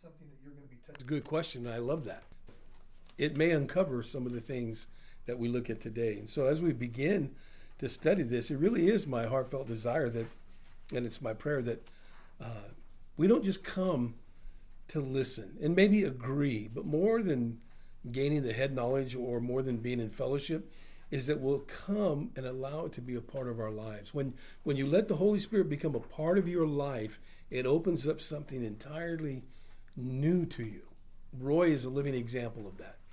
something that you're going to be touching. It's a good question, and I love that. It may uncover some of the things that we look at today. And so as we begin to study this, it really is my heartfelt desire that, and it's my prayer that we don't just come to listen and maybe agree, but more than gaining the head knowledge or more than being in fellowship, is that we'll come and allow it to be a part of our lives. When you let the Holy Spirit become a part of your life, it opens up something entirely new to you. Roy is a living example of that.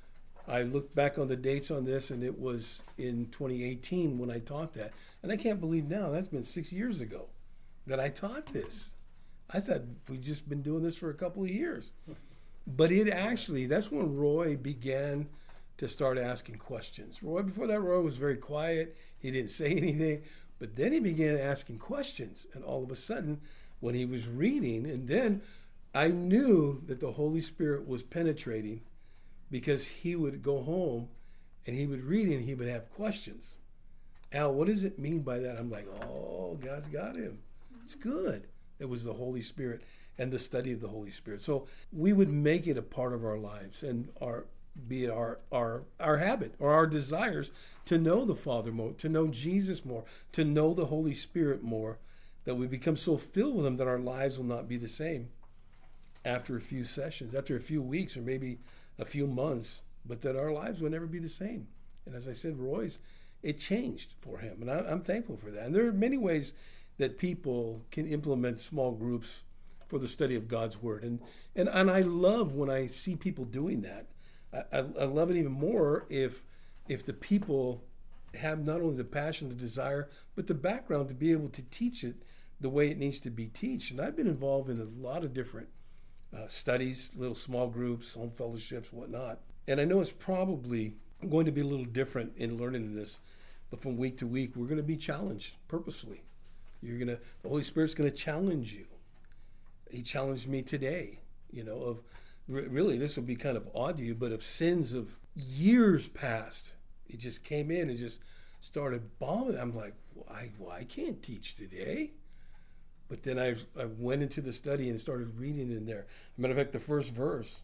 I looked back on the dates on this, and it was in 2018 when I taught that. And I can't believe now, that's been 6 years ago that I taught this. I thought we'd just been doing this for a couple of years. But it actually, that's when Roy began to start asking questions. Roy, before that, Roy was very quiet. He didn't say anything. But then he began asking questions. And all of a sudden, when he was reading, and then I knew that the Holy Spirit was penetrating, because he would go home and he would read and he would have questions. Al, what does it mean by that? I'm like, oh, God's got him. It's good. It was the Holy Spirit and the study of the Holy Spirit. So we would make it a part of our lives and be it our habit or our desires to know the Father more, to know Jesus more, to know the Holy Spirit more, that we become so filled with him that our lives will not be the same after a few sessions, after a few weeks, or maybe a few months, but that our lives will never be the same. And as I said, Roy's, it changed for him, and I'm thankful for that. And there are many ways that people can implement small groups for the study of God's Word. And I love when I see people doing that. I love it even more if the people have not only the passion, the desire, but the background to be able to teach it the way it needs to be taught. And I've been involved in a lot of different studies, little small groups, home fellowships, whatnot. And I know it's probably going to be a little different in learning this, but from week to week, we're going to be challenged purposefully. The Holy Spirit's going to challenge you. He challenged me today, of really, this will be kind of odd to you, but of sins of years past. It just came in and just started bombing. I'm like, I can't teach today. But then I went into the study and started reading in there. As a matter of fact, the first verse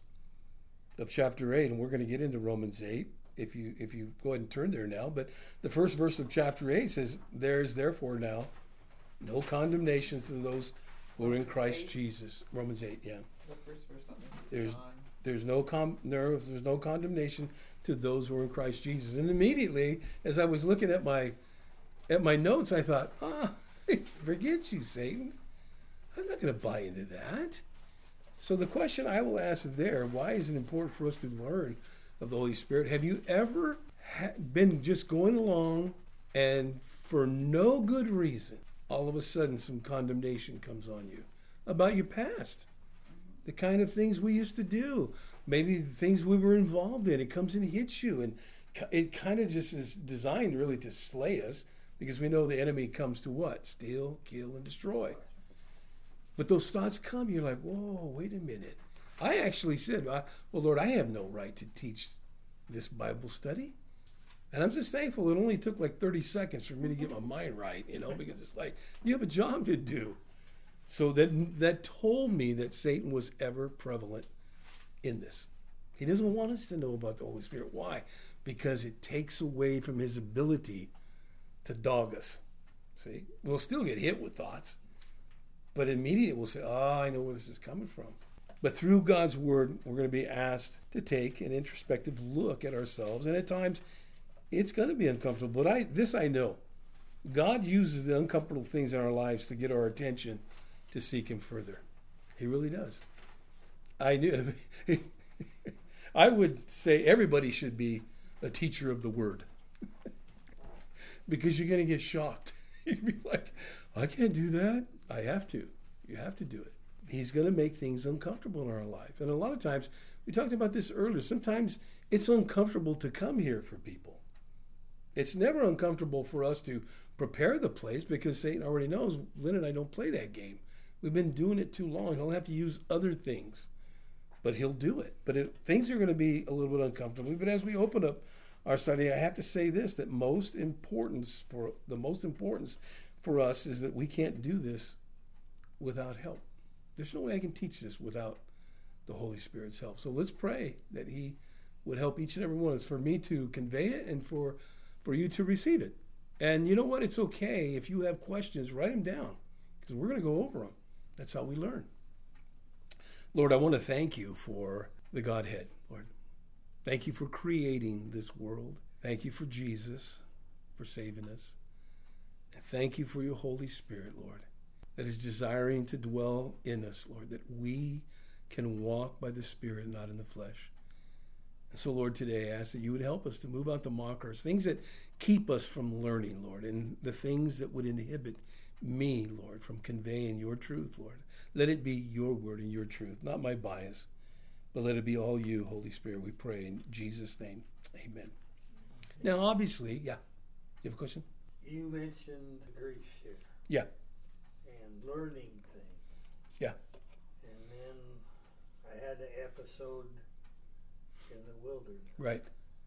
of chapter 8, and we're going to get into Romans 8, if you go ahead and turn there now, but the first verse of chapter 8 says, there is therefore now no condemnation to those who are in Christ Jesus. Romans 8, yeah. What first verse on There's no condemnation to those who are in Christ Jesus. And immediately, as I was looking at my notes, I thought, forget you, Satan. I'm not going to buy into that. So the question I will ask there, why is it important for us to learn of the Holy Spirit? Have you ever been just going along and for no good reason, all of a sudden some condemnation comes on you about your past? The kind of things we used to do, maybe the things we were involved in, it comes and hits you. And it kind of just is designed really to slay us, because we know the enemy comes to what? Steal, kill, and destroy. But those thoughts come, you're like, whoa, wait a minute. I actually said, well, Lord, I have no right to teach this Bible study. And I'm just thankful it only took like 30 seconds for me to get my mind right, because it's like, you have a job to do. So that told me that Satan was ever prevalent in this. He doesn't want us to know about the Holy Spirit. Why? Because it takes away from his ability to dog us. See? We'll still get hit with thoughts, but immediately we'll say, I know where this is coming from. But through God's Word, we're going to be asked to take an introspective look at ourselves, and at times it's going to be uncomfortable. But this I know. God uses the uncomfortable things in our lives to get our attention to seek him further. He really does. I would say everybody should be a teacher of the Word. Because you're going to get shocked. You'd be like, I can't do that. I have to. You have to do it. He's going to make things uncomfortable in our life. And a lot of times, we talked about this earlier, sometimes it's uncomfortable to come here for people. It's never uncomfortable for us to prepare the place, because Satan already knows Lynn and I don't play that game. We've been doing it too long. He'll have to use other things, but he'll do it. But things are going to be a little bit uncomfortable. But as we open up our study, I have to say this, that the most importance for us is that we can't do this without help. There's no way I can teach this without the Holy Spirit's help. So let's pray that he would help each and every one of us, for me to convey it and for you to receive it. And you know what? It's okay if you have questions, write them down, because we're going to go over them. That's how we learn. Lord, I want to thank you for the Godhead, Lord. Thank you for creating this world. Thank you for Jesus, for saving us. And thank you for your Holy Spirit, Lord, that is desiring to dwell in us, Lord, that we can walk by the Spirit and not in the flesh. And so, Lord, today I ask that you would help us to move out the mockers, things that keep us from learning, Lord, and the things that would inhibit me, Lord, from conveying your truth, Lord. Let it be your word and your truth, not my bias, but let it be all you, Holy Spirit, we pray in Jesus' name. Amen. Now, obviously, yeah. You have a question? You mentioned grief share. Yeah. And learning things. Yeah. And then I had an episode in the wilderness. Right.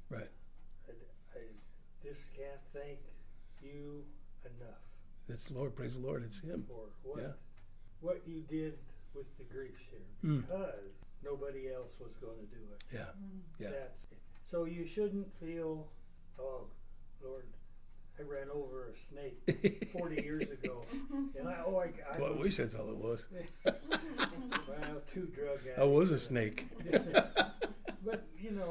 I just can't thank you enough. That's Lord. Praise the Lord. It's him. For Yeah. what you did with the grief share, because nobody else was going to do it. Yeah. Yeah. So you shouldn't feel, oh, Lord, I ran over a snake 40 years ago, and I wish that's all it was. Well, 2 drug addicts. I was a snake. But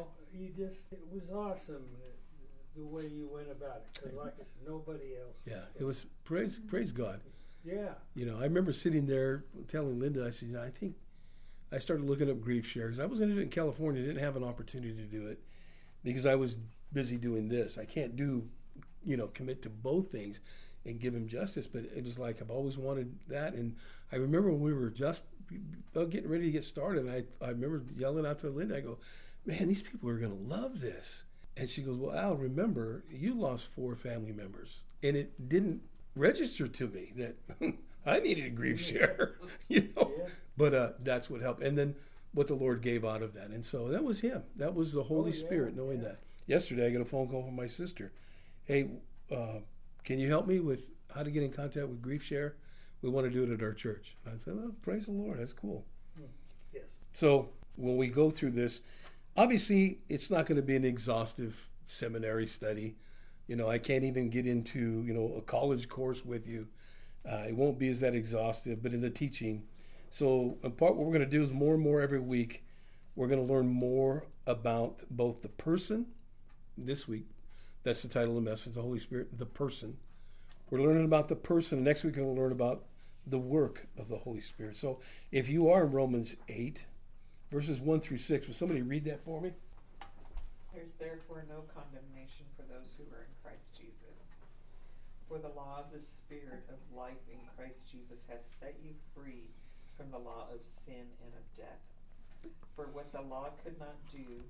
it was awesome the way you went about it, because like I said, nobody else. Yeah, it was praise God. Yeah. I remember sitting there telling Linda, I said, I think I started looking up grief share, because I was going to do it in California. I didn't have an opportunity to do it because I was busy doing this. I can't commit to both things and give him justice, but it was like I've always wanted that. And I remember when we were just getting ready to get started, and I remember yelling out to Linda, I go, man, these people are going to love this. And she goes, well, Al, remember, you lost 4 family members. And it didn't register to me that I needed a grief share, Yeah. But that's what helped. And then what the Lord gave out of that. And so that was him. That was the Holy Spirit knowing that. Yesterday, I got a phone call from my sister. Hey, can you help me with how to get in contact with grief share? We want to do it at our church. I said, well, praise the Lord. That's cool. Yes. So when we go through this, obviously, it's not going to be an exhaustive seminary study. I can't even get into, a college course with you. It won't be as that exhaustive, but in the teaching. So in part, what we're going to do is more and more every week, we're going to learn more about both the person. This week, that's the title of the message, the Holy Spirit, the person. We're learning about the person, and next week we're going to learn about the work of the Holy Spirit. So if you are in Romans 8, verses 1 through 6, will somebody read that for me? There's therefore no condemnation for those who are in Christ Jesus. For the law of the Spirit of life in Christ Jesus has set you free from the law of sin and of death. For what the law could not do,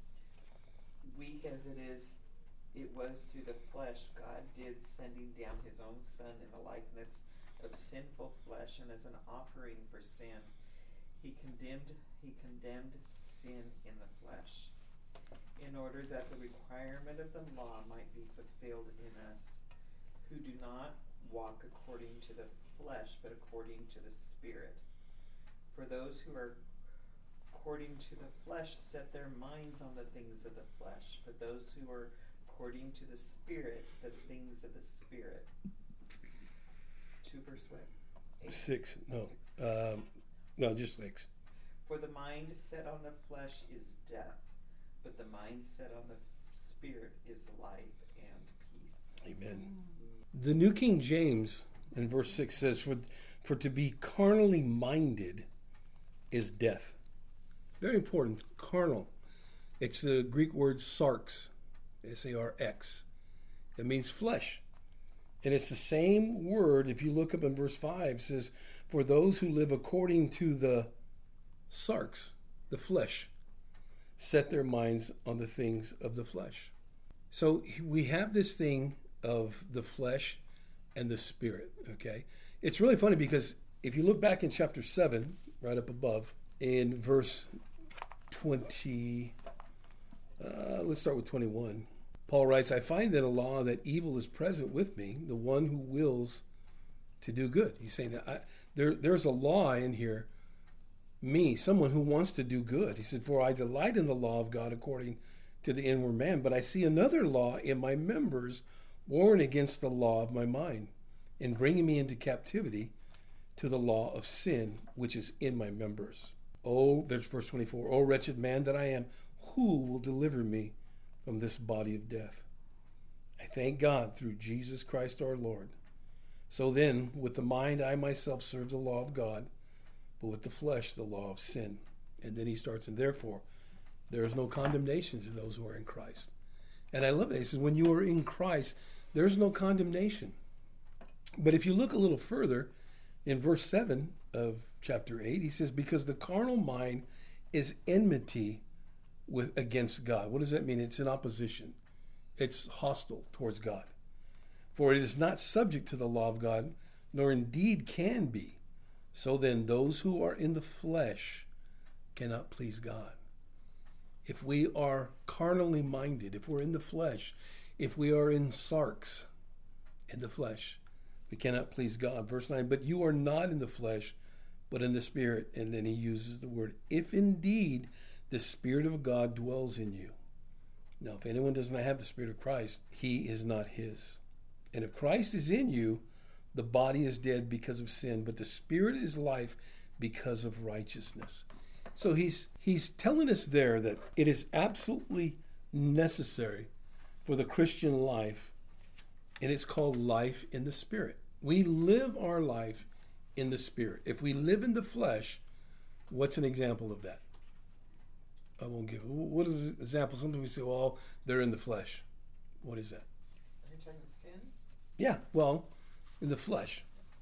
weak as it is, it was through the flesh God did, sending down his own Son in the likeness of sinful flesh, and as an offering for sin, he condemned sin in the flesh, in order that the requirement of the law might be fulfilled in us, who do not walk according to the flesh, but according to the Spirit. For those who are according to the flesh set their minds on the things of the flesh, but those who are according to the Spirit, the things of the Spirit. 2 verse what? 8? 6. No, just 6. For the mind set on the flesh is death, but the mind set on the Spirit is life and peace. Amen. The New King James in verse 6 says, for to be carnally minded is death. Very important, carnal. It's the Greek word sarx, S-A-R-X. It means flesh. And it's the same word, if you look up in verse 5, it says, for those who live according to the sarx, the flesh, set their minds on the things of the flesh. So we have this thing of the flesh and the Spirit, okay? It's really funny because if you look back in chapter 7, right up above, in verse 20, let's start with 21. Paul writes, I find that a law that evil is present with me, the one who wills to do good. He's saying that there's a law in here me, someone who wants to do good. He said, for I delight in the law of God according to the inward man, but I see another law in my members, warring against the law of my mind, and bringing me into captivity to the law of sin, which is in my members. Oh, there's verse 24. Oh, wretched man that I am, who will deliver me from this body of death? I thank God through Jesus Christ our Lord. So then, with the mind I myself serve the law of God, but with the flesh the law of sin. And then he starts, and therefore there is no condemnation to those who are in Christ. And I love that. He says, when you are in Christ, there's no condemnation. But if you look a little further, in verse 7 of chapter 8, he says, because the carnal mind is enmity against God. What does that mean? It's in opposition. It's hostile towards God. For it is not subject to the law of God, nor indeed can be. So then those who are in the flesh cannot please God. If we are carnally minded, if we're in the flesh, if we are in sarx, in the flesh, we cannot please God. Verse 9, but you are not in the flesh, but in the Spirit. And then he uses the word, if indeed the Spirit of God dwells in you. Now, if anyone does not have the Spirit of Christ, he is not his. And if Christ is in you, the body is dead because of sin, but the Spirit is life because of righteousness. So he's telling us there that it is absolutely necessary for the Christian life, and it's called life in the Spirit. We live our life in the Spirit. If we live in the flesh, what's an example of that? I won't give it. What is an example? Sometimes we say, well, they're in the flesh. What is that? Are you talking sin? Yeah, well, in the flesh.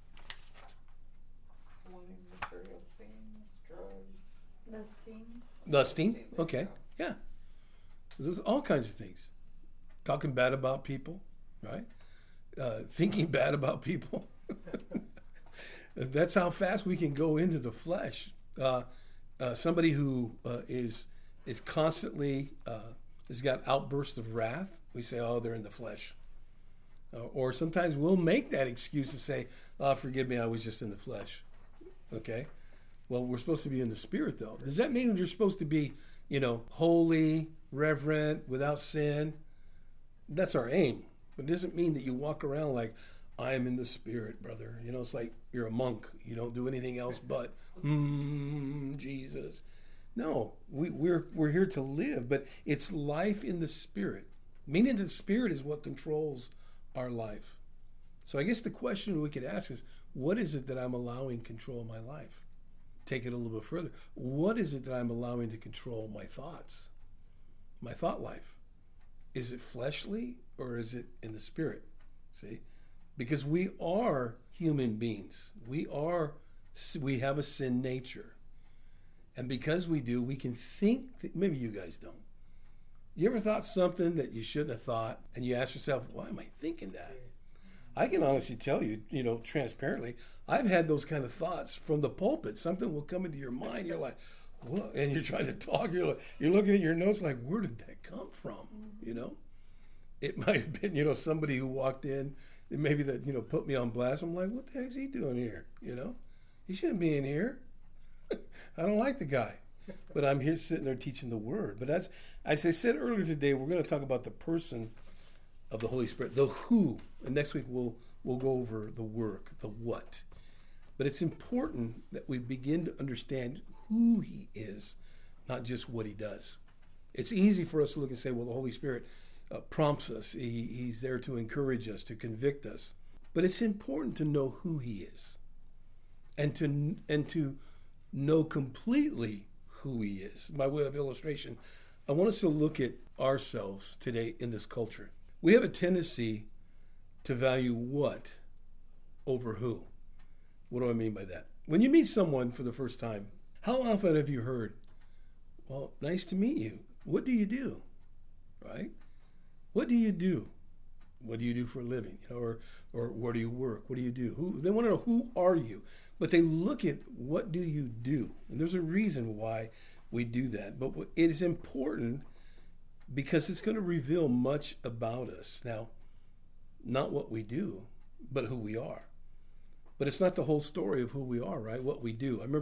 Wanting material things, drugs. Lusting. Okay. Yeah. There's all kinds of things. Talking bad about people, right? Thinking bad about people. That's how fast we can go into the flesh. Somebody who is constantly has got outbursts of wrath, we say, oh, they're in the flesh. Or sometimes we'll make that excuse to say, oh, forgive me, I was just in the flesh. Okay? Well, we're supposed to be in the Spirit, though. Does that mean you're supposed to be, holy, reverent, without sin? That's our aim. But it doesn't mean that you walk around like, I am in the Spirit, brother. It's like you're a monk. You don't do anything else but, Jesus. No, we're here to live, but it's life in the Spirit. Meaning the Spirit is what controls our life. So I guess the question we could ask is, what is it that I'm allowing control my life? Take it a little bit further. What is it that I'm allowing to control my thoughts, my thought life? Is it fleshly or is it in the Spirit? See? Because we are human beings. We have a sin nature. And because we do, we can think, maybe you guys don't. You ever thought something that you shouldn't have thought, and you ask yourself, why am I thinking that? I can honestly tell you, transparently, I've had those kind of thoughts from the pulpit. Something will come into your mind, you're like, what? And you're trying to talk, you're looking at your notes like, where did that come from? It might have been, somebody who walked in, maybe that, put me on blast. I'm like, what the heck's he doing here? He shouldn't be in here. I don't like the guy. But I'm here sitting there teaching the Word. But as I said earlier today, we're going to talk about the person of the Holy Spirit, the who. And next week we'll go over the work, the what. But it's important that we begin to understand who He is, not just what He does. It's easy for us to look and say, well, the Holy Spirit prompts us. He's there to encourage us, to convict us. But it's important to know who He is, and to know completely who He is. By way of illustration, I want us to look at ourselves today in this culture. We have a tendency to value what over who. What do I mean by that? When you meet someone for the first time, how often have you heard, well, nice to meet you. What do you do? Right? What do you do? What do you do for a living? Or where do you work? What do you do? They want to know, who are you? But they look at, what do you do? And there's a reason why we do that. But it is important because it's going to reveal much about us. Now, not what we do, but who we are. But it's not the whole story of who we are, right? What we do. I remember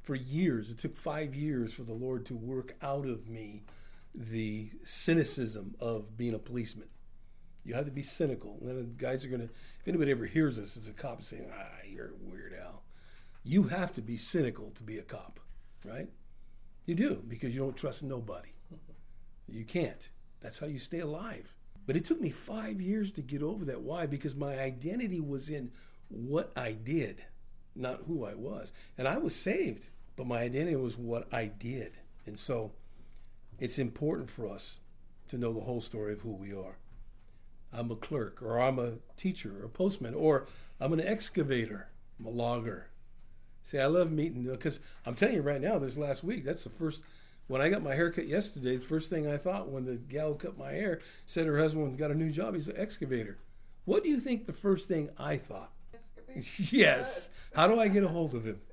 for years. It took 5 years for the Lord to work out of me the cynicism of being a policeman. You have to be cynical. And then the guys are going to, if anybody ever hears this as a cop saying, you're a weird Al. You have to be cynical to be a cop, right? You do, because you don't trust nobody. You can't. That's how you stay alive. But it took me 5 years to get over that. Why? Because my identity was in what I did, not who I was. And I was saved, but my identity was what I did. And so it's important for us to know the whole story of who we are. I'm a clerk, or I'm a teacher, or a postman, or I'm an excavator, I'm a logger. See, I love meeting, because I'm telling you right now, this last week, that's the first, when I got my hair cut yesterday, the first thing I thought when the gal who cut my hair said her husband got a new job, he's an excavator. What do you think the first thing I thought? Yes. How do I get a hold of him?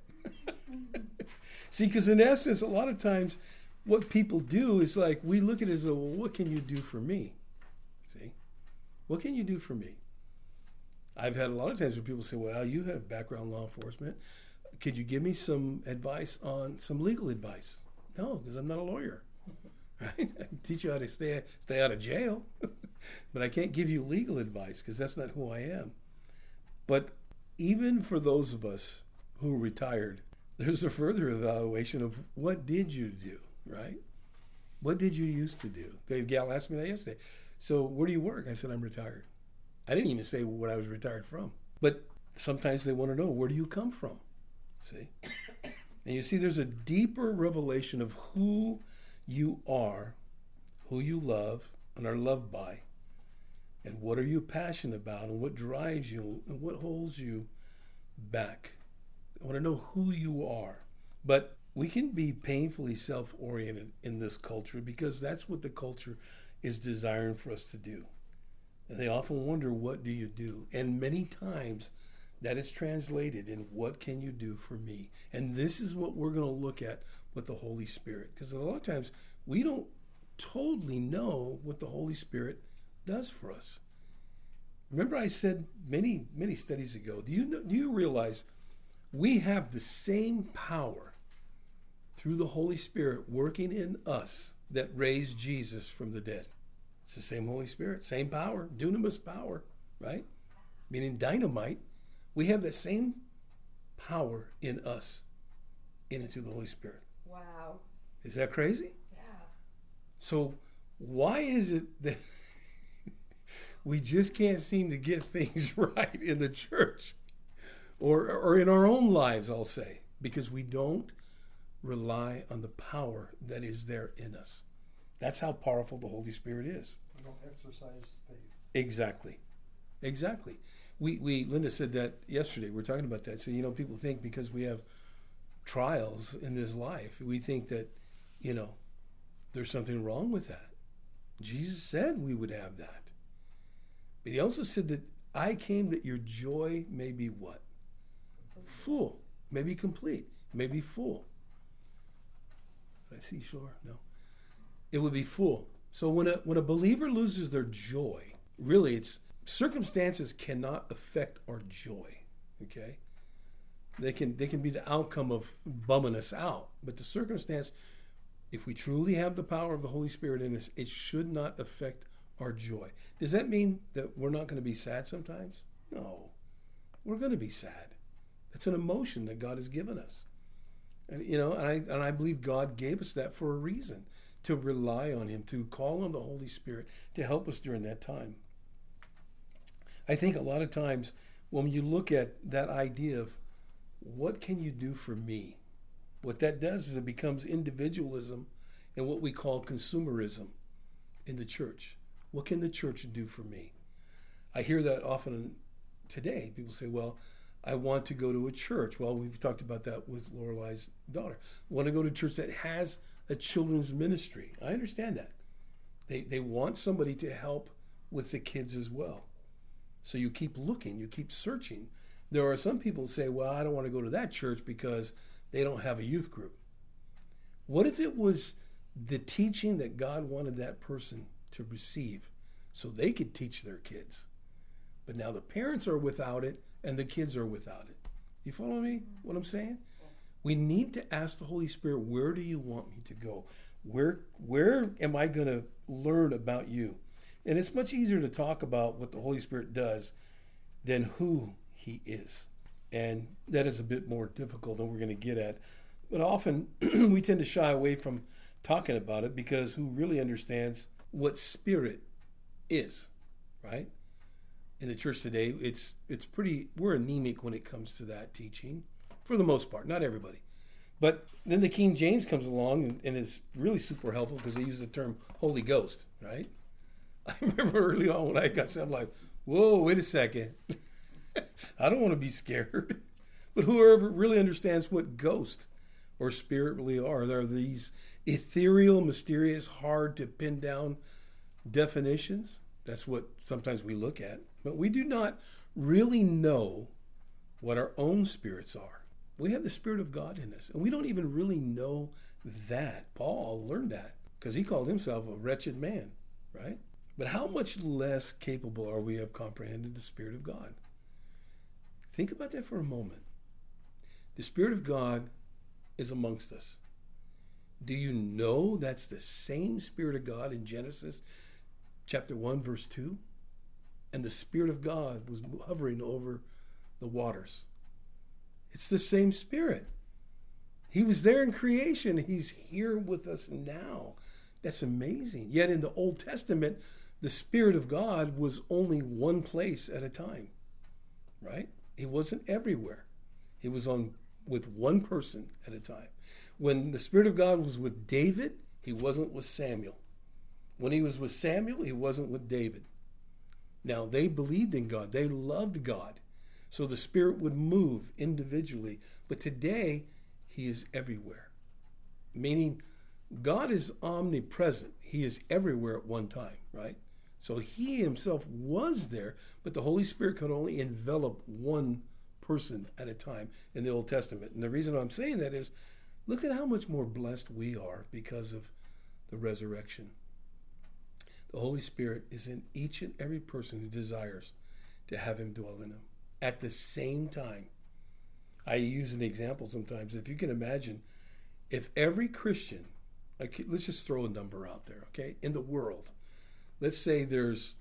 See, because in essence, a lot of times what people do is like, we look at it as, well, what can you do for me? See? What can you do for me? I've had a lot of times where people say, well, you have background law enforcement. Could you give me some advice on some legal advice? No, because I'm not a lawyer. Right? I can teach you how to stay out of jail, but I can't give you legal advice because that's not who I am. But even for those of us who are retired, there's a further evaluation of what did you do, right? What did you used to do? The gal asked me that yesterday. So where do you work? I said, I'm retired. I didn't even say what I was retired from. But sometimes they want to know, where do you come from? See? And you see, there's a deeper revelation of who you are, who you love, and are loved by, and what are you passionate about, and what drives you, and what holds you back. I want to know who you are. But we can be painfully self-oriented in this culture because that's what the culture is desiring for us to do. And they often wonder, what do you do? And many times that is translated in, what can you do for me? And this is what we're going to look at with the Holy Spirit. Because a lot of times we don't totally know what the Holy Spirit does for us. Remember I said many, many studies ago, do you realize we have the same power through the Holy Spirit working in us that raised Jesus from the dead? It's the same Holy Spirit, same power, dunamis power, right? Meaning dynamite. We have that same power in us, in and through the Holy Spirit. Wow. Is that crazy? Yeah. So why is it that we just can't seem to get things right in the church or in our own lives, I'll say, because we don't rely on the power that is there in us. That's how powerful the Holy Spirit is. We don't exercise faith. Exactly. Linda said that yesterday. We were talking about that. So, people think because we have trials in this life, we think that, there's something wrong with that. Jesus said we would have that. But he also said that I came that your joy may be what? Full. Maybe complete. Maybe full. Did I see shore? No. It would be full. So when a believer loses their joy, really it's circumstances cannot affect our joy. Okay? They can be the outcome of bumming us out. But the circumstance, if we truly have the power of the Holy Spirit in us, it should not affect our joy. Does that mean that we're not going to be sad sometimes? No. We're going to be sad. That's an emotion that God has given us. And I believe God gave us that for a reason, to rely on him, to call on the Holy Spirit to help us during that time. I think a lot of times when you look at that idea of what can you do for me, what that does is it becomes individualism and what we call consumerism in the church. What can the church do for me? I hear that often today. People say, well, I want to go to a church. Well, we've talked about that with Lorelai's daughter. I want to go to a church that has a children's ministry. I understand that. They want somebody to help with the kids as well. So you keep looking, you keep searching. There are some people who say, well, I don't want to go to that church because they don't have a youth group. What if it was the teaching that God wanted that person to receive so they could teach their kids? But now the parents are without it and the kids are without it. You follow me, what I'm saying? We need to ask the Holy Spirit, where do you want me to go? Where am I going to learn about you? And it's much easier to talk about what the Holy Spirit does than who he is. And that is a bit more difficult than we're going to get at. But often we tend to shy away from talking about it because who really understands what spirit is, right? In the church today, we're anemic when it comes to that teaching, for the most part, not everybody. But then the King James comes along and is really super helpful because they use the term Holy Ghost, right? I remember early on when I got something like, whoa, wait a second. I don't want to be scared. But whoever really understands what ghost or spirit really are, there are these ethereal, mysterious, hard to pin down definitions. That's what sometimes we look at. But we do not really know what our own spirits are. We have the Spirit of God in us, and we don't even really know that. Paul learned that because he called himself a wretched man, right? But how much less capable are we of comprehending the Spirit of God? Think about that for a moment. The Spirit of God is amongst us. Do you know that's the same Spirit of God in Genesis chapter 1, verse 2? And the Spirit of God was hovering over the waters. It's the same Spirit. He was there in creation. He's here with us now. That's amazing. Yet in the Old Testament, the Spirit of God was only one place at a time, right? He wasn't everywhere. He was with one person at a time. When the Spirit of God was with David, he wasn't with Samuel. When he was with Samuel, he wasn't with David. Now, they believed in God. They loved God. So the Spirit would move individually. But today, he is everywhere. Meaning, God is omnipresent. He is everywhere at one time, right? So he himself was there, but the Holy Spirit could only envelop one person at a time in the Old Testament. And the reason I'm saying that is, look at how much more blessed we are because of the resurrection. The Holy Spirit is in each and every person who desires to have him dwell in them. At the same time, I use an example sometimes. If you can imagine, if every Christian, let's just throw a number out there, okay, in the world, let's say there's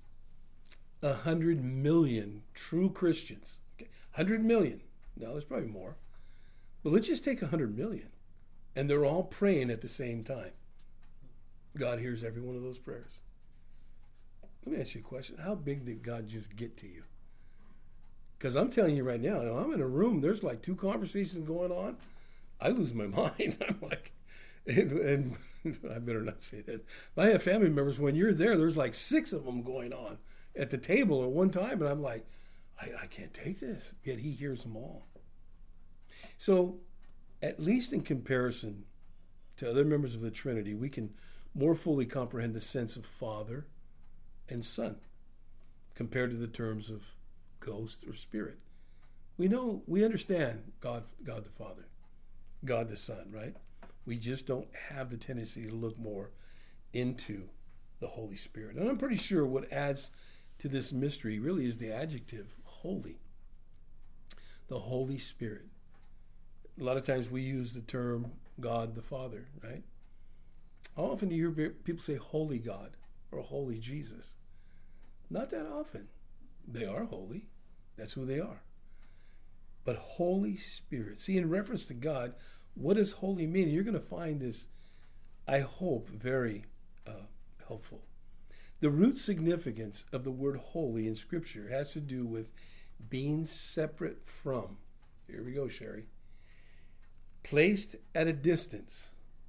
100 million true Christians, okay, 100 million. No, there's probably more. But let's just take 100 million, and they're all praying at the same time. God hears every one of those prayers. Let me ask you a question. How big did God just get to you? Because I'm telling you right now, I'm in a room, there's like 2 conversations going on. I lose my mind. I'm like, and I better not say that. I have family members, when you're there's like 6 of them going on at the table at one time. And I'm like, I can't take this. Yet he hears them all. So at least in comparison to other members of the Trinity, we can more fully comprehend the sense of Father and Son compared to the terms of ghost or spirit. We understand God the Father, God the Son, right? We just don't have the tendency to look more into the Holy Spirit. And I'm pretty sure what adds to this mystery really is the adjective holy. The Holy Spirit. A lot of times we use the term God the Father, right? How often do you hear people say holy God or holy Jesus? Not that often. They are holy. That's who they are. But Holy Spirit. See, in reference to God, what does holy mean? You're going to find this, I hope, very helpful. The root significance of the word holy in Scripture has to do with being separate from. Here we go, Sherry. Placed at a distance,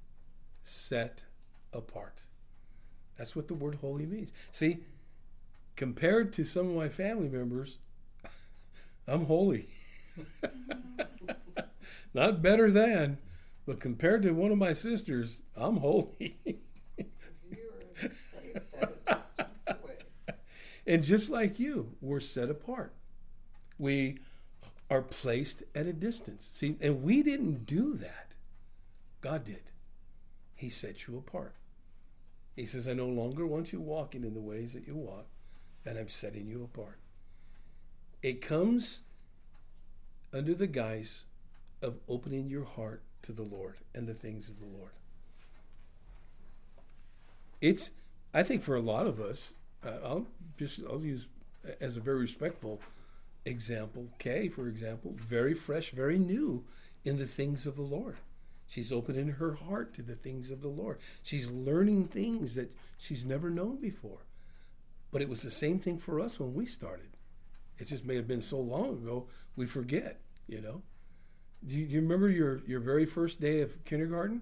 set apart. That's what the word holy means. See, compared to some of my family members, I'm holy. Not better than, but compared to one of my sisters, I'm holy. And just like you, we're set apart. We are placed at a distance. See, and we didn't do that. God did. He set you apart. He says, I no longer want you walking in the ways that you walk, and I'm setting you apart. It comes under the guise of opening your heart to the Lord and the things of the Lord. I think for a lot of us, I'll use as a very respectful example, Kay, for example, very fresh, very new in the things of the Lord. She's opening her heart to the things of the Lord. She's learning things that she's never known before. But it was the same thing for us when we started. It just may have been so long ago, we forget, you know. Do you remember your very first day of kindergarten?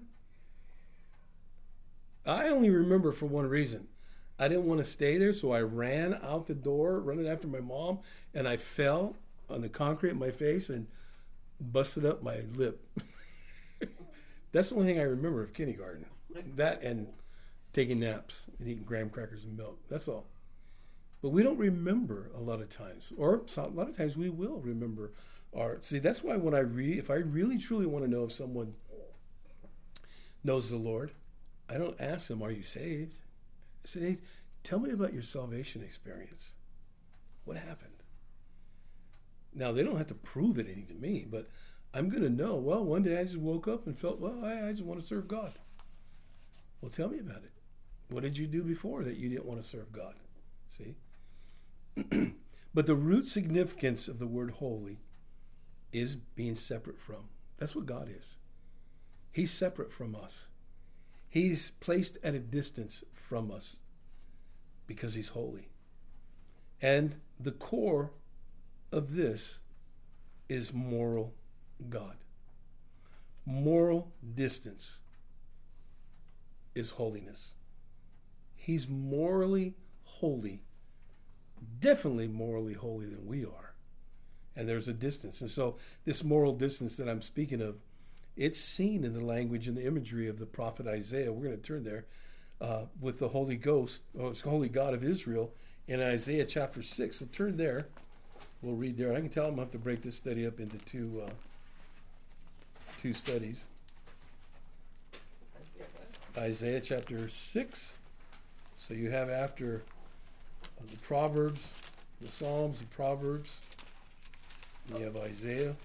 I only remember for one reason. I didn't want to stay there, so I ran out the door, running after my mom, and I fell on the concrete in my face and busted up my lip. That's the only thing I remember of kindergarten. That and taking naps and eating graham crackers and milk. That's all. But we don't remember a lot of times. Or a lot of times we will remember our... See, that's why when if I really truly want to know if someone knows the Lord, I don't ask them, are you saved? I say, hey, tell me about your salvation experience. What happened? Now, they don't have to prove anything to me, but I'm going to know, well, one day I just woke up and felt, well, I just want to serve God. Well, tell me about it. What did you do before that you didn't want to serve God? See? But the root significance of the word holy is being separate from. That's what God is. He's separate from us. He's placed at a distance from us because he's holy. And the core of this is moral God. Moral distance is holiness. He's morally holy, definitely morally holy than we are. And there's a distance. And so this moral distance that I'm speaking of, it's seen in the language and the imagery of the prophet Isaiah. We're going to turn there with the Holy Ghost, Holy God of Israel, in Isaiah chapter 6. So turn there. We'll read there. I can tell I'm going to have to break this study up into two studies. Isaiah chapter 6. So you have after the Proverbs, the Psalms, the Proverbs. You have Isaiah.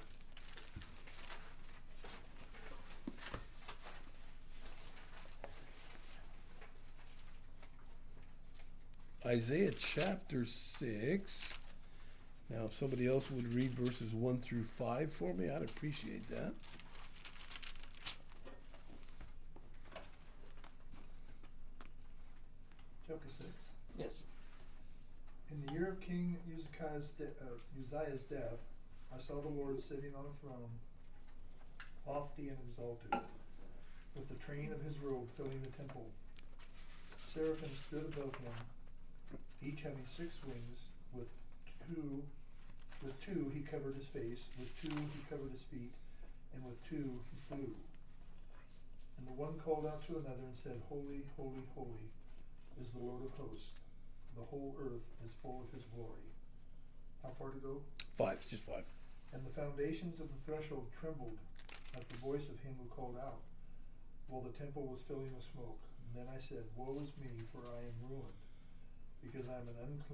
Isaiah chapter 6. Now, if somebody else would read verses 1 through 5 for me, I'd appreciate that. Chapter 6. Yes. In the year of King Uzziah's death, I saw the Lord sitting on a throne, lofty and exalted, with the train of his robe filling the temple. Seraphim stood above him, each having 6 wings. With two he covered his face, with 2 he covered his feet, and with 2 he flew. And the one called out to another and said, Holy, holy, holy is the Lord of hosts. The whole earth is full of his glory. How far to go? 5, just 5. And the foundations of the threshold trembled at the voice of him who called out, while the temple was filling with smoke. And then I said, Woe is me, for I am ruined, because I am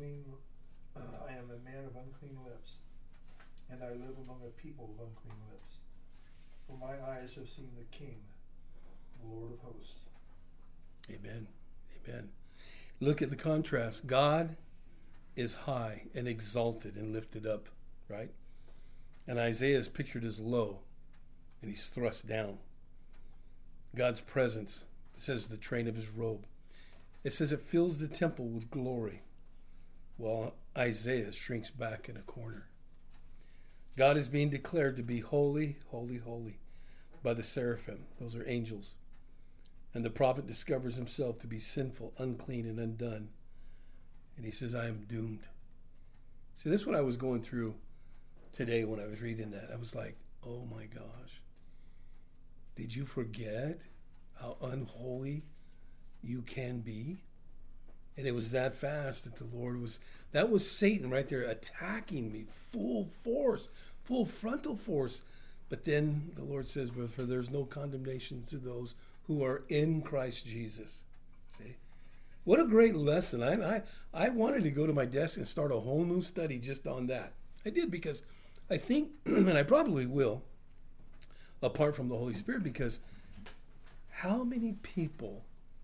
a man of unclean lips, and I live among a people of unclean lips. For my eyes have seen the King, the Lord of hosts. Amen. Amen. Look at the contrast. God is high and exalted and lifted up, right? And Isaiah is pictured as low, and he's thrust down. God's presence, it says the train of his robe. It says it fills the temple with glory, while Isaiah shrinks back in a corner. God is being declared to be holy, holy, holy by the seraphim. Those are angels. And the prophet discovers himself to be sinful, unclean, and undone. And he says, I am doomed. See, that's what I was going through today when I was reading that. I was like, oh my gosh. Did you forget how unholy you can be? And it was that fast that the Lord that was Satan right there attacking me, full force, full frontal force. But then the Lord says, for there's no condemnation to those who are in Christ Jesus. See? What a great lesson. I wanted to go to my desk and start a whole new study just on that. I did because I think, and I probably will, apart from the Holy Spirit, because how many people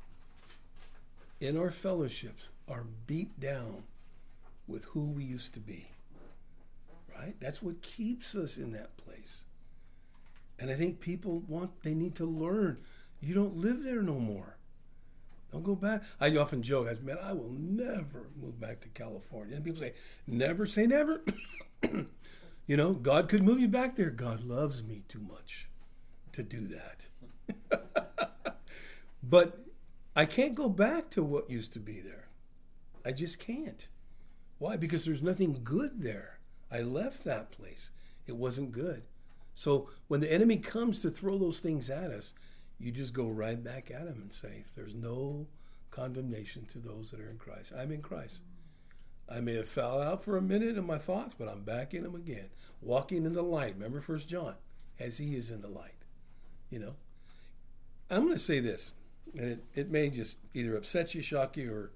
in our fellowships are beat down with who we used to be, right? That's what keeps us in that place. And I think people they need to learn, you don't live there no more. Don't go back. I often joke, man, I will never move back to California. And people say, never say never. You know, God could move you back there. God loves me too much to do that. But I can't go back to what used to be there. I just can't. Why? Because there's nothing good there. I left that place. It wasn't good. So when the enemy comes to throw those things at us, you just go right back at him and say, there's no condemnation to those that are in Christ. I'm in Christ. I may have fell out for a minute in my thoughts, but I'm back in them again. Walking in the light. Remember 1 John, as he is in the light. You know, I'm going to say this, and it may just either upset you, shock you, or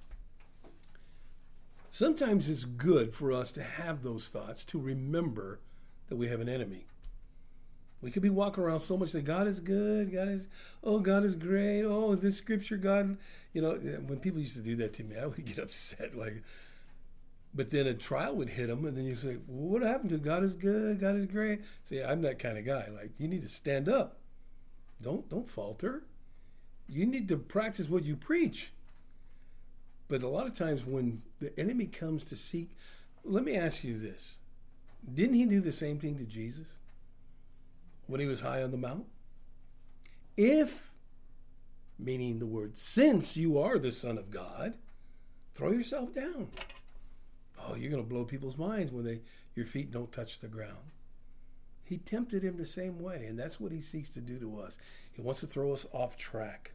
sometimes it's good for us to have those thoughts, to remember that we have an enemy. We could be walking around so much that God is good, God is great, oh, this scripture, God, you know, when people used to do that to me, I would get upset, but then a trial would hit them, and then you say, well, what happened to God is good, God is great? See, I'm that kind of guy. You need to stand up. Don't falter. You need to practice what you preach. But a lot of times when the enemy comes to seek, let me ask you this. Didn't he do the same thing to Jesus when he was high on the mount? If, meaning the word, since you are the Son of God, throw yourself down. Oh, you're going to blow people's minds when your feet don't touch the ground. He tempted him the same way, and that's what he seeks to do to us. He wants to throw us off track.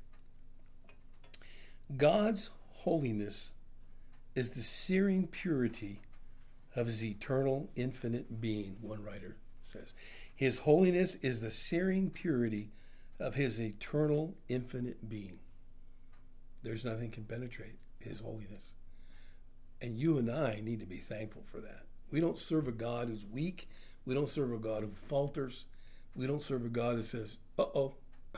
God's holiness is the searing purity of his eternal, infinite being, one writer says. His holiness is the searing purity of his eternal, infinite being. There's nothing can penetrate his holiness. And you and I need to be thankful for that. We don't serve a God who's weak. We don't serve a God who falters. We don't serve a God that says, uh-oh,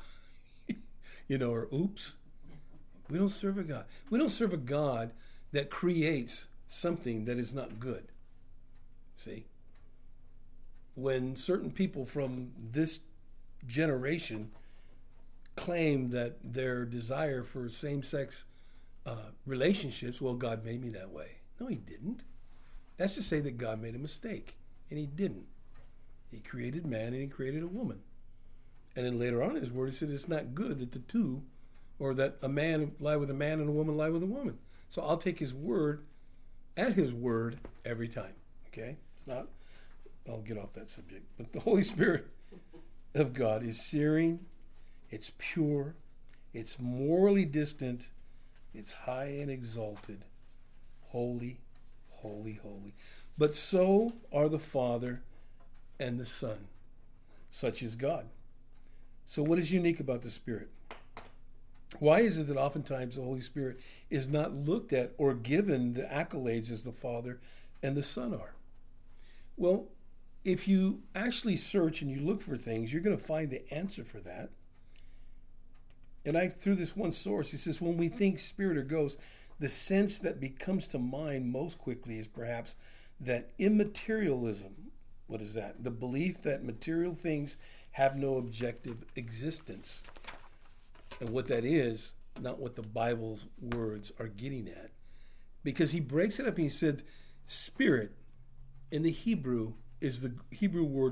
or oops. We don't serve a God. We don't serve a God that creates something that is not good. See? When certain people from this generation claim that their desire for same-sex relationships, well, God made me that way. No, he didn't. That's to say that God made a mistake, and he didn't. He created man and he created a woman. And then later on in his word, he said it's not good that the two, or that a man lie with a man and a woman lie with a woman. So I'll take his word at his word every time. Okay? It's not, I'll get off that subject. But the Holy Spirit of God is searing, it's pure, it's morally distant, it's high and exalted, holy, holy, holy. But so are the Father and the Son. Such is God. So what is unique about the Spirit? Why is it that oftentimes the Holy Spirit is not looked at or given the accolades as the Father and the Son are? Well, if you actually search and you look for things, you're going to find the answer for that. And through this one source, he says, when we think spirit or ghost, the sense that becomes to mind most quickly is perhaps that immaterialism. What is that? The belief that material things have no objective existence. And what that is, not what the Bible's words are getting at. Because he breaks it up and he said, spirit in the Hebrew is the Hebrew word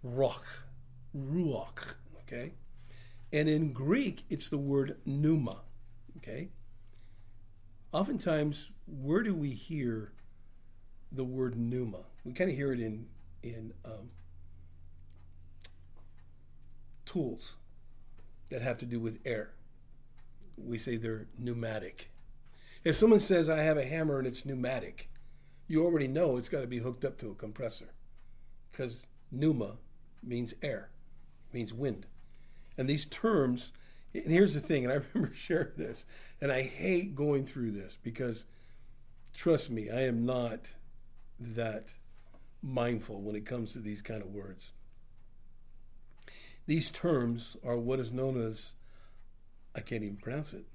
ruach, okay? And in Greek, it's the word pneuma, okay? Oftentimes, where do we hear the word pneuma? We kind of hear it in tools that have to do with air. We say they're pneumatic. If someone says, I have a hammer and it's pneumatic, you already know it's got to be hooked up to a compressor, because pneuma means air, means wind. And these terms, and here's the thing, and I remember sharing this, and I hate going through this because, trust me, I am not that mindful when it comes to these kind of words. These terms are what is known as, I can't even pronounce it,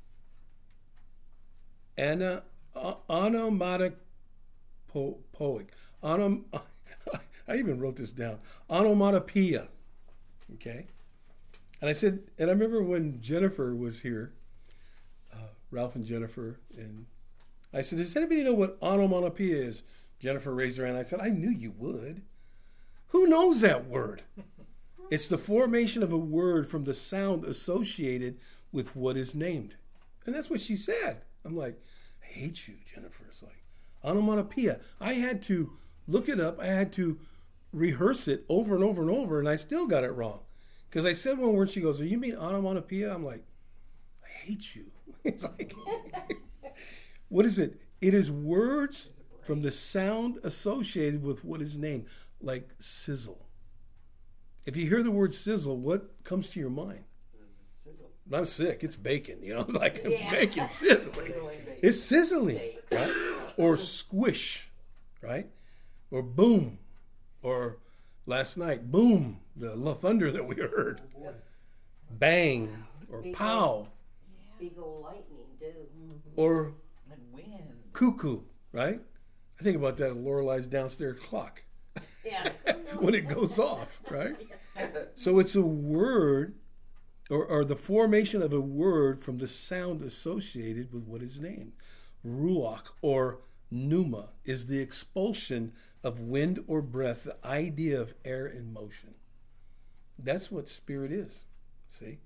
onomatopoeic. I even wrote this down. Onomatopoeia. Okay? And I said, and I remember when Jennifer was here, Ralph and Jennifer, and I said, does anybody know what onomatopoeia is? Jennifer raised her hand. I said, I knew you would. Who knows that word? It's the formation of a word from the sound associated with what is named. And that's what she said. I'm like, I hate you, Jennifer. It's like, onomatopoeia. I had to look it up. I had to rehearse it over and over and over, and I still got it wrong. Because I said one word, she goes, oh, you mean onomatopoeia? I'm like, I hate you. It's like, what is it? It is words from the sound associated with what is named, like sizzle. If you hear the word sizzle, what comes to your mind? Sizzle. I'm sick. It's bacon, like Yeah. bacon sizzling. It's sizzling, right? Or squish, right? Or boom. Or last night, boom, the thunder that we heard. Oh boy. Bang. Or Big pow. Big old lightning, too. Or And wind. cuckoo, right? I think about that Lorelei's downstairs clock Yeah. when it goes off, right? So it's a word, or the formation of a word from the sound associated with what is named. Ruach, or pneuma, is the expulsion of wind or breath, the idea of air in motion. That's what spirit is, see?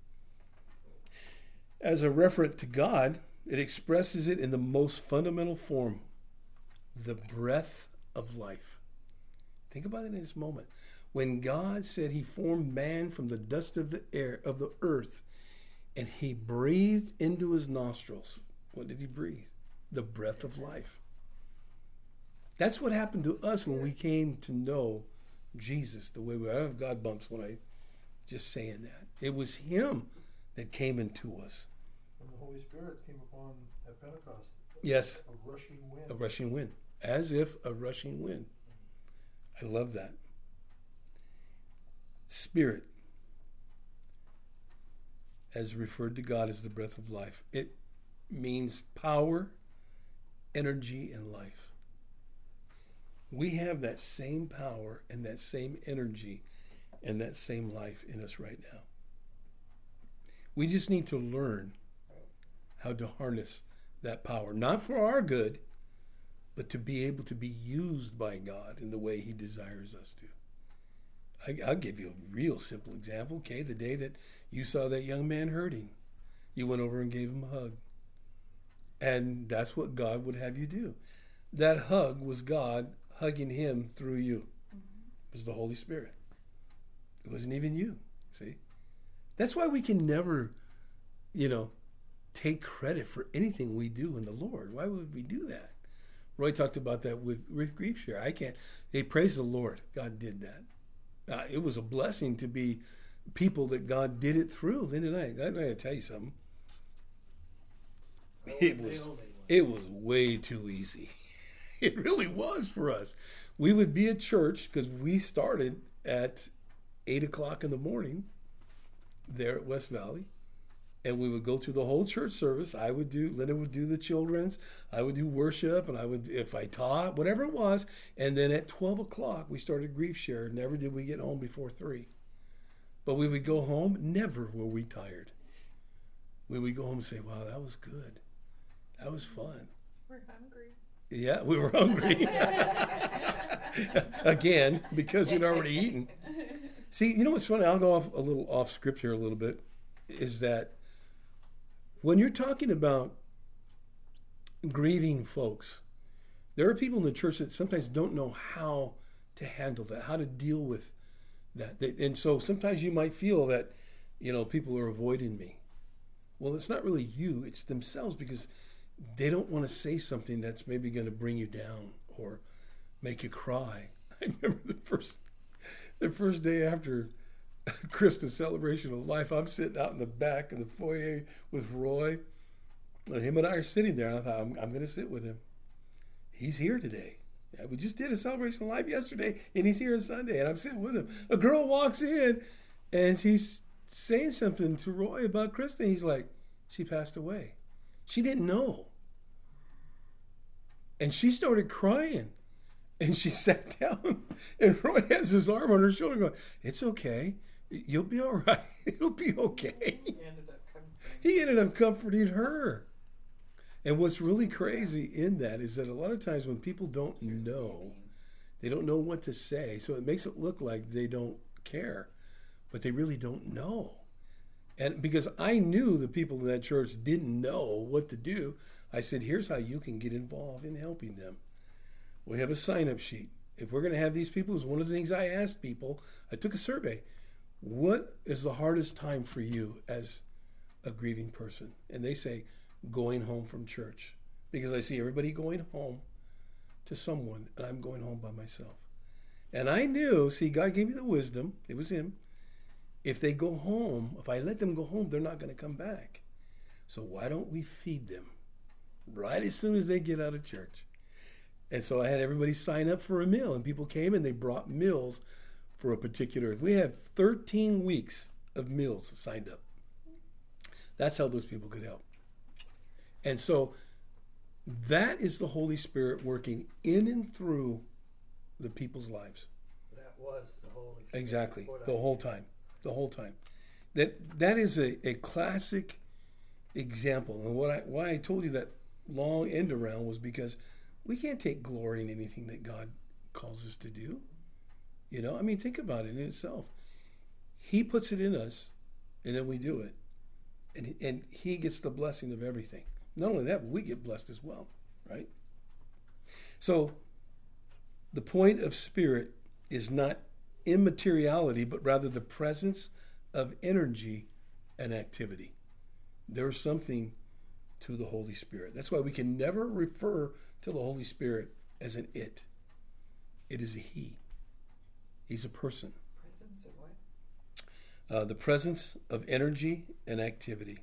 As a referent to God, it expresses it in the most fundamental form, the breath of life. Think about it in this moment. When God said he formed man from the dust of the air, of the earth, and he breathed into his nostrils, what did he breathe? The breath of life. That's what happened to us when we came to know Jesus the way we are. I have God bumps when I just saying that. It was him that came into us. And the Holy Spirit came upon at Pentecost. Yes, A rushing wind. a rushing wind. As if a rushing wind. I love that. Spirit, as referred to God as the breath of life, it means power, energy, and life. We have that same power and that same energy and that same life in us right now. We just need to learn how to harness that power, not for our good, but to be able to be used by God in the way he desires us to. I'll give you a real simple example. Okay, the day that you saw that young man hurting, you went over and gave him a hug. And that's what God would have you do. That hug was God hugging him through you. It was the Holy Spirit. It wasn't even you, see? That's why we can never, take credit for anything we do in the Lord. Why would we do that? Roy talked about that with Grief Share. I can't. They praise the Lord. God did that. It was a blessing to be people that God did it through. Then tonight, I gotta tell you something. It was way too easy. It really was for us. We would be at church because we started at 8:00 in the morning there at West Valley. And we would go through the whole church service. Linda would do the children's. I would do worship, and if I taught, whatever it was. And then at 12:00, we started Grief Share. Never did we get home before 3. But we would go home. Never were we tired. We would go home and say, wow, that was good. That was fun. We're hungry. Yeah, we were hungry. Again, because we'd already eaten. See, you know what's funny? I'll go a little off script here a little bit, is that when you're talking about grieving folks, there are people in the church that sometimes don't know how to handle that, how to deal with that. And so sometimes you might feel that, people are avoiding me. Well, it's not really you, it's themselves, because they don't want to say something that's maybe going to bring you down or make you cry. I remember the first day after Krista's celebration of life, I'm sitting out in the back in the foyer with Roy, and him and I are sitting there, and I thought, I'm going to sit with him. He's here today. Yeah, we just did a celebration of life yesterday, and he's here on Sunday, and I'm sitting with him. A girl walks in, And he's saying something to Roy about Kristen. He's like, she passed away. She didn't know. And she started crying. And she sat down, and Roy has his arm on her shoulder going, it's okay. You'll be all right. It'll be okay. He ended up comforting her. And what's really crazy in that is that a lot of times when people don't know, they don't know what to say. So it makes it look like they don't care, but they really don't know. And because I knew the people in that church didn't know what to do, I said, here's how you can get involved in helping them. We have a sign-up sheet. If we're going to have these people, it was one of the things I asked people. I took a survey. What is the hardest time for you as a grieving person? And they say, going home from church. Because I see everybody going home to someone, and I'm going home by myself. And I knew, see, God gave me the wisdom. It was him. If they go home, if I let them go home, they're not going to come back. So why don't we feed them right as soon as they get out of church? And so I had everybody sign up for a meal, and people came and they brought meals for a particular. We had 13 weeks of meals signed up. That's how those people could help. And so that is the Holy Spirit working in and through the people's lives. That was the Holy Spirit. Exactly. The whole time. The whole time. That is a classic example. And why I told you that long end around was because we can't take glory in anything that God calls us to do. You know, I mean, think about it in itself. He puts it in us, and then we do it. And he gets the blessing of everything. Not only that, but we get blessed as well, right? So the point of spirit is not immateriality, but rather the presence of energy and activity. There's something to the Holy Spirit. That's why we can never refer to the Holy Spirit as an it. It is a he. He's a person. Presence of what? The presence of energy and activity.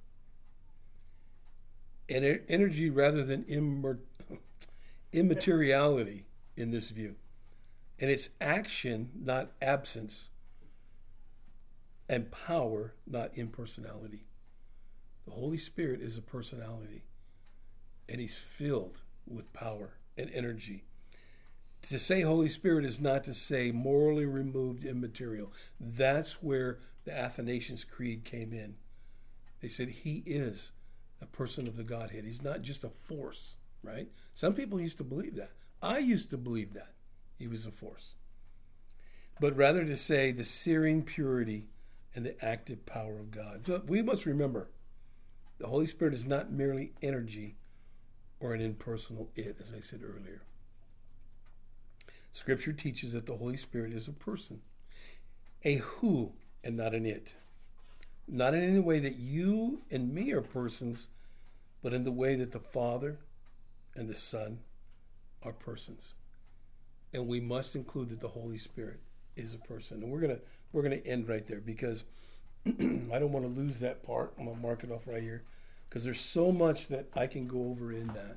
And energy rather than immateriality in this view. And it's action, not absence. And power, not impersonality. The Holy Spirit is a personality. And he's filled with power and energy. To say Holy Spirit is not to say morally removed, immaterial. That's where the Athanasian Creed came in. They said he is a person of the Godhead. He's not just a force, right? Some people used to believe that. I used to believe that he was a force. But rather to say the searing purity and the active power of God. So we must remember, the Holy Spirit is not merely energy or an impersonal it, as I said earlier. Scripture teaches that the Holy Spirit is a person, a who and not an it. Not in any way that you and me are persons, but in the way that the Father and the Son are persons. And we must include that the Holy Spirit is a person. And we're gonna end right there because I don't want to lose that part. I'm gonna mark it off right here because there's so much that I can go over in that.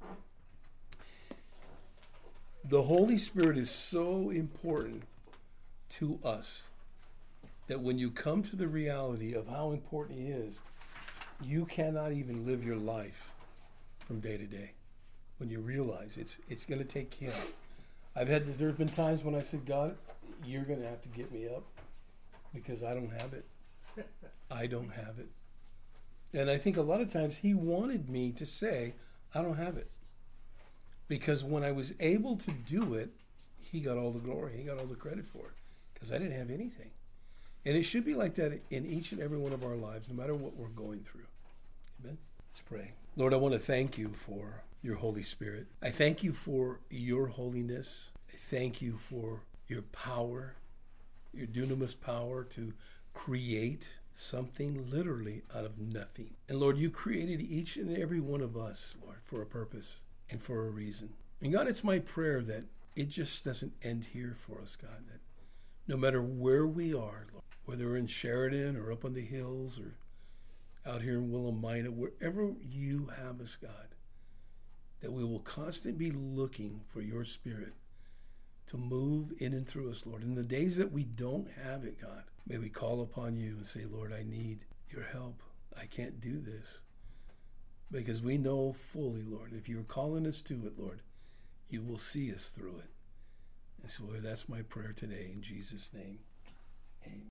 The Holy Spirit is so important to us that when you come to the reality of how important he is, you cannot even live your life from day to day. When you realize it's going to take him. There's been times when I said, God, you're going to have to get me up because I don't have it. I don't have it. And I think a lot of times he wanted me to say, I don't have it. Because when I was able to do it, he got all the glory. He got all the credit for it. Because I didn't have anything. And it should be like that in each and every one of our lives, no matter what we're going through. Amen? Let's pray. Lord, I want to thank you for your Holy Spirit. I thank you for your holiness. I thank you for your power, your dunamis power to create something literally out of nothing. And Lord, you created each and every one of us, Lord, for a purpose and for a reason. And God, it's my prayer that it just doesn't end here for us, God, that no matter where we are, Lord, whether we're in Sheridan or up on the hills or out here in Willamina, wherever you have us, God, that we will constantly be looking for your Spirit to move in and through us, Lord. In the days that we don't have it, God, may we call upon you and say, Lord, I need your help. I can't do this. Because we know fully, Lord, if you're calling us to it, Lord, you will see us through it. And so, Lord, that's my prayer today in Jesus' name. Amen.